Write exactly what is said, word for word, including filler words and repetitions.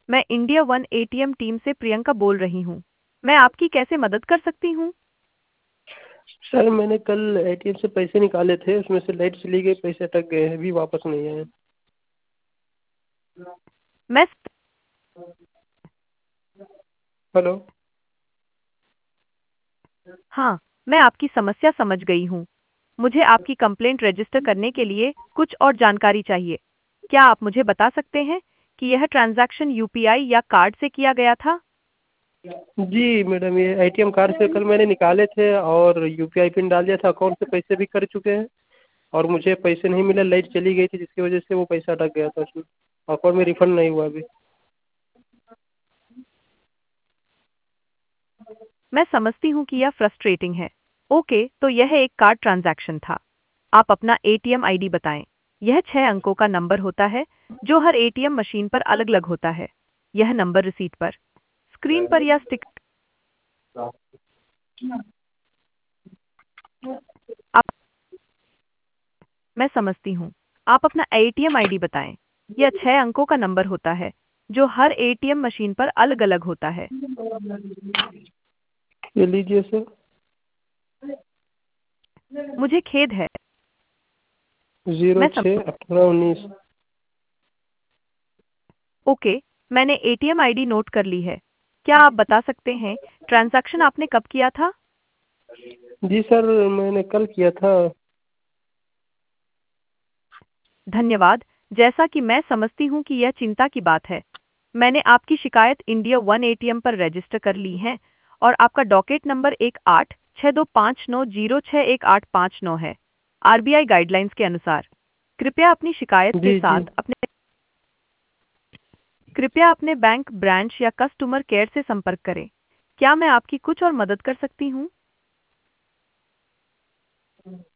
मैं India one ATM team से प्रियंका बोल रही हूँ। मैं आपकी कैसे मदद कर सकती हूँ? सर मैंने कल एटीएम से पैसे निकाले थे, उसमें से लाइट चली गई, पैसे अटक गए हैं, अभी वापस नहीं आए। मैं हेलो। हाँ, मैं आपकी समस्या समझ गई हूँ। मुझे आपकी कंप्लेंट रजिस्टर करने के लिए कुछ और जानकारी चाहिए। क्या आप मुझे बता सकते हैं कि यह ट्रांजैक्शन यूपीआई या कार्ड से किया गया था? जी मैडम, ये एटीएम कार्ड से कल मैंने निकाले थे और यूपीआई पिन डाल दिया था, अकाउंट से पैसे भी कर चुके हैं और मुझे पैसे नहीं मिले, लाइट चली गई थी जिसकी वजह से वो पैसा अटक गया था उसमें, अकाउंट में रिफंड नहीं हुआ अभी। मैं समझती हूँ कि यह फ्रस्ट्रेटिंग है। ओके, तो यह एक कार्ड ट्रांजैक्शन था। आप अपना एटीएम आईडी बताएं। यह छह अंकों का नंबर होता है जो हर एटीएम मशीन पर अलग-अलग होता है। यह नंबर रिसीट पर, स्क्रीन पर या स्टिक आप मैं समझती हूँ। आप अपना एटीएम आईडी बताएं। यह छह अंकों का नंबर होता है जो हर एटीएम मशीन पर अलग-अलग होता है। ये लीजिए सर। मुझे खेद है। जीरो मैं सम छः अठारह उन्नीस। ओके, मैंने एटीएम आईडी नोट कर ली है। क्या आप बता सकते हैं ट्रांजैक्शन आपने कब किया था? जी सर, मैंने कल किया था। धन्यवाद। जैसा कि मैं समझती हूँ कि यह चिंता की बात है। मैंने आपकी शिकायत इंडिया वन एटीएम पर रजिस्टर कर ली है और आपका डॉकेट नंबर एक आठ छः दो पाँच नौ जीरो छः एक आठ पाँच नौ है। आरबीआई गाइडलाइंस के अनुसार कृपया अपनी शिकायत के जी जी। साथ अपने कृपया अपने बैंक ब्रांच या कस्टमर केयर से संपर्क करें। क्या मैं आपकी कुछ और मदद कर सकती हूँ?